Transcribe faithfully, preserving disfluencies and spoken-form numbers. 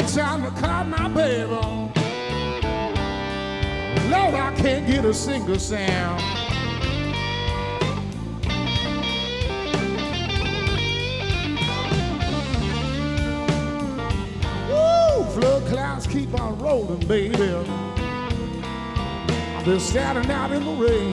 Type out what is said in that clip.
every time I call my baby, Lord, I can't get a single sound. Woo! Flood clouds keep on rolling, baby. I'm just standing out in the rain.